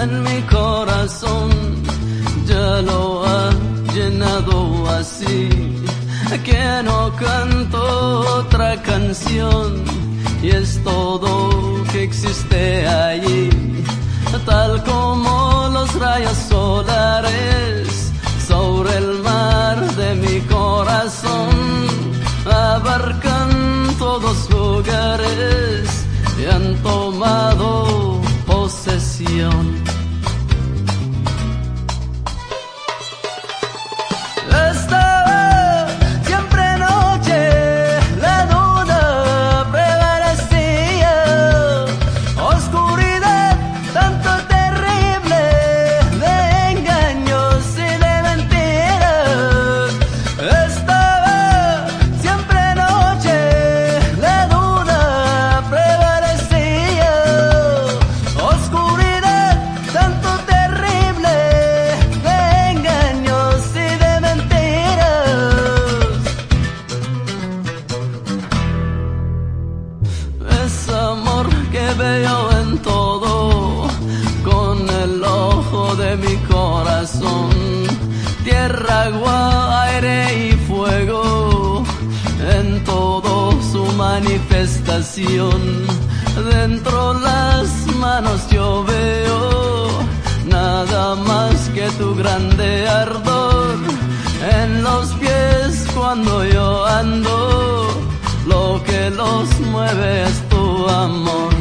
en mi corazón, ya lo ha llenado así, que no canto otra canción, y es todo que existe allí, tal como los rayos solares sobre el mar de mi corazón, abarcan todos lugares y han tomado posesión. Veo en todo con el ojo de mi corazón, tierra, agua, aire y fuego, en todo su manifestación. Dentro las manos yo veo nada más que tu grande ardor, en los pies cuando yo ando, lo que los mueve es tu amor.